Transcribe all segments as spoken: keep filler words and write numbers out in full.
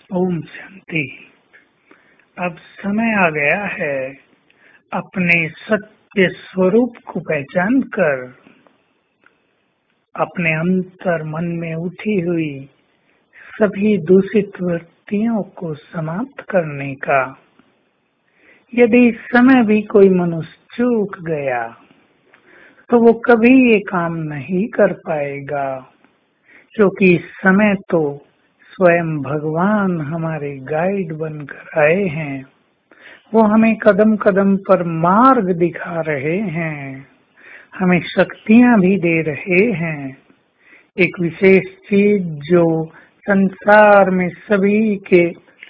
ओम शांति। अब समय आ गया है अपने सत्य स्वरूप को पहचान कर अपने अंतर मन में उठी हुई सभी दूषित वृत्तियों को समाप्त करने का। यदि इस समय भी कोई मनुष्य चूक गया तो वो कभी ये काम नहीं कर पाएगा, क्योंकि इस समय तो स्वयं भगवान हमारे गाइड बनकर आए हैं। वो हमें कदम कदम पर मार्ग दिखा रहे हैं, हमें शक्तियां भी दे रहे हैं। एक विशेष चीज जो संसार में सभी के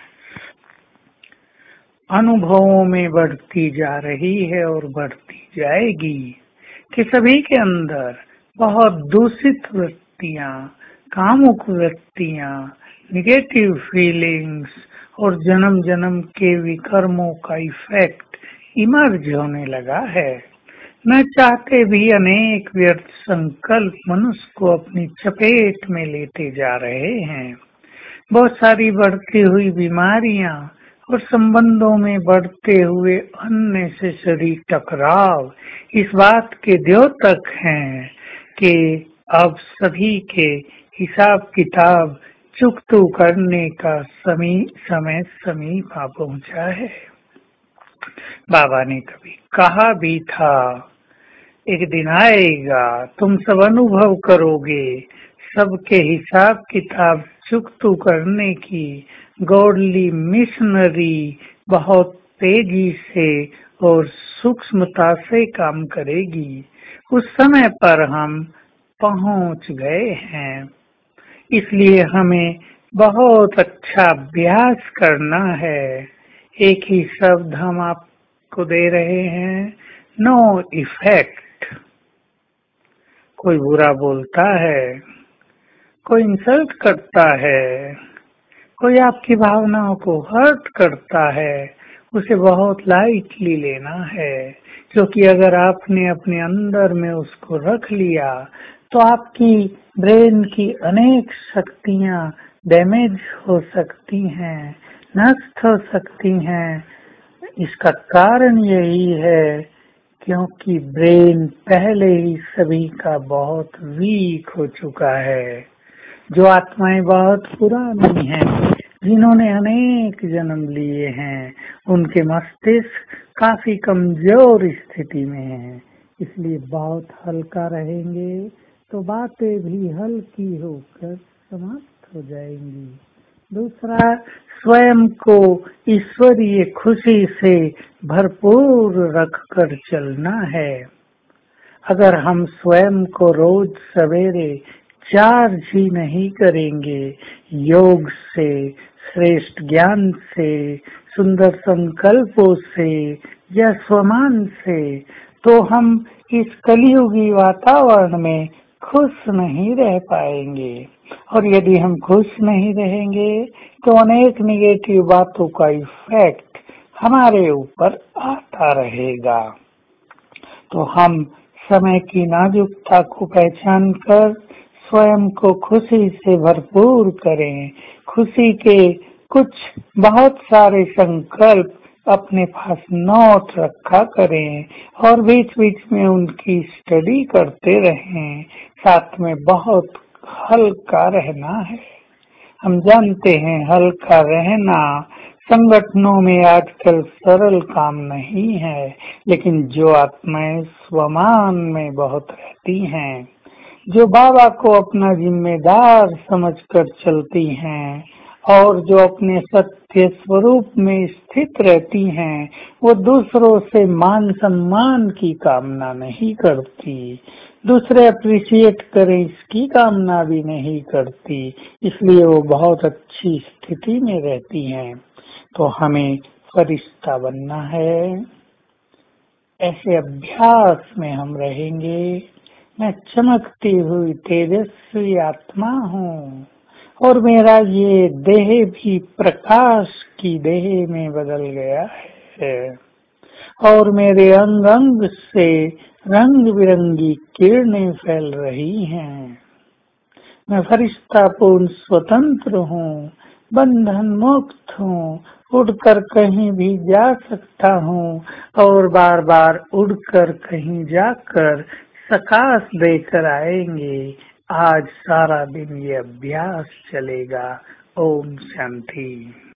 अनुभवों में बढ़ती जा रही है और बढ़ती जाएगी कि सभी के अंदर बहुत दूषित वृत्तियां, कामुक वृत्तियां, निगेटिव फीलिंग्स और जन्म जन्म के विकर्मों का इफेक्ट इमर्ज होने लगा है। न चाहते भी अनेक व्यर्थ संकल्प मनुष्य को अपनी चपेट में लेते जा रहे हैं। बहुत सारी बढ़ती हुई बीमारियां और संबंधों में बढ़ते हुए अननेसेसरी टकराव इस बात के द्योतक हैं कि अब सभी के हिसाब किताब चुकतू करने का समी समय समीप आ पहुंचा है। बाबा ने कभी कहा भी था, एक दिन आएगा तुम सब अनुभव करोगे सबके हिसाब किताब चुकतू करने की गॉडली मिशनरी बहुत तेजी से और सूक्ष्मता से काम करेगी। उस समय पर हम पहुंच गए हैं, इसलिए हमें बहुत अच्छा अभ्यास करना है। एक ही शब्द हम आपको दे रहे हैं, नो इफेक्ट। कोई बुरा बोलता है, कोई इंसल्ट करता है, कोई आपकी भावनाओं को हर्ट करता है, उसे बहुत लाइटली लेना है, क्योंकि अगर आपने अपने अंदर में उसको रख लिया तो आपकी ब्रेन की अनेक शक्तियां डैमेज हो सकती हैं, नष्ट हो सकती हैं। इसका कारण यही है क्योंकि ब्रेन पहले ही सभी का बहुत वीक हो चुका है। जो आत्माएं बहुत पुरानी हैं, जिन्होंने अनेक जन्म लिए हैं, उनके मस्तिष्क काफी कमजोर स्थिति में हैं, इसलिए बहुत हल्का रहेंगे तो बातें भी हल्की होकर समाप्त हो जाएंगी। दूसरा, स्वयं को ईश्वरीय खुशी से भरपूर रखकर चलना है। अगर हम स्वयं को रोज सवेरे चार्ज ही नहीं करेंगे योग से, श्रेष्ठ ज्ञान से, सुंदर संकल्पों से या स्वमान से, तो हम इस कलियुगी वातावरण में खुश नहीं रह पाएंगे। और यदि हम खुश नहीं रहेंगे तो अनेक निगेटिव बातों का इफेक्ट हमारे ऊपर आता रहेगा। तो हम समय की नाजुकता को पहचान कर स्वयं को खुशी से भरपूर करें। खुशी के कुछ बहुत सारे संकल्प अपने पास नोट रखा करें और बीच बीच में उनकी स्टडी करते रहें। साथ में बहुत हल्का रहना है। हम जानते हैं हल्का रहना संगठनों में आजकल सरल काम नहीं है, लेकिन जो आत्माएं स्वमान में बहुत रहती हैं, जो बाबा को अपना जिम्मेदार समझकर चलती हैं और जो अपने सत्य स्वरूप में स्थित रहती हैं, वो दूसरों से मान सम्मान की कामना नहीं करती, दूसरे अप्रिशिएट करें इसकी कामना भी नहीं करती, इसलिए वो बहुत अच्छी स्थिति में रहती हैं। तो हमें फरिश्ता बनना है। ऐसे अभ्यास में हम रहेंगे। मैं चमकती हुई तेजस्वी आत्मा हूँ और मेरा ये देह भी प्रकाश की देह में बदल गया है और मेरे अंग अंग से रंग बिरंगी किरणें फैल रही हैं। मैं फरिश्ता पूर्ण स्वतंत्र हूँ। बंधन मुक्त हूँ, उड़कर कहीं भी जा सकता हूँ और बार बार उड़कर कहीं जाकर प्रकाश देकर आएंगे। आज सारा दिन ये अभ्यास चलेगा। ओम शांति।